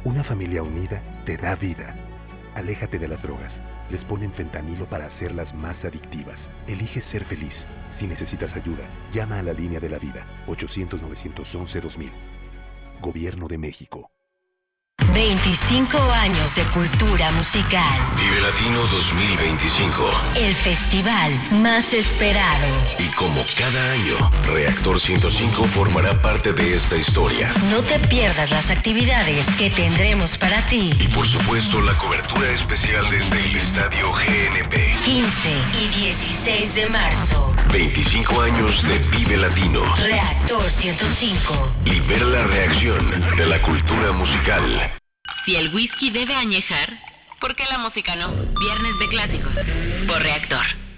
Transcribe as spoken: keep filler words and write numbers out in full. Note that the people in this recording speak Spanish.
Una familia unida te da vida. Aléjate de las drogas. Les ponen fentanilo para hacerlas más adictivas. Elige ser feliz. Si necesitas ayuda, llama a la línea de la vida. ochocientos, novecientos once, dos mil. Gobierno de México. veinticinco años de cultura musical. Vive Latino dos mil veinticinco. El festival más esperado. Y como cada año, Reactor ciento cinco formará parte de esta historia. No te pierdas las actividades que tendremos para ti. Y por supuesto, la cobertura especial desde el Estadio G N P. quince y dieciséis de marzo. veinticinco años de Vive Latino. Reactor ciento cinco. Libera la reacción de la cultura musical. Si el whisky debe añejar, ¿por qué la música no? Viernes de clásicos por Reactor.